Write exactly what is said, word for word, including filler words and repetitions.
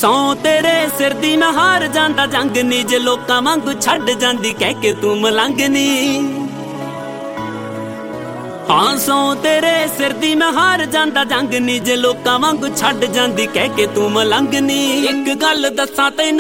ਸੌ ਤੇਰੇ ਸਿਰ ਦੀ ਮੈਂ ਹਾਰ ਜਾਂਦਾ ਜੰਗ ਨੀ, ਜੇ ਲੋਕਾਂ ਵਾਂਗੂ ਛੱਡ ਜਾਂਦੀ ਕਹਿ ਕੇ ਤੂੰ ਮਲੰਗ ਨੀ। ਹਾਂ ਸੌ ਤੇਰੇ ਸਿਰ ਦੀ ਮੈਂ ਹਾਰ ਜਾਂਦਾ ਜੰਗ ਨੀ, ਜੇ ਲੋਕਾਂ ਵਾਂਗੂ ਛੱਡ ਜਾਂਦੀ ਕਹਿ ਕੇ ਤੂੰ ਮਲੰਗ ਨੀ। ਇੱਕ ਗੱਲ ਦੱਸਾਂ ਤੈਨੂੰ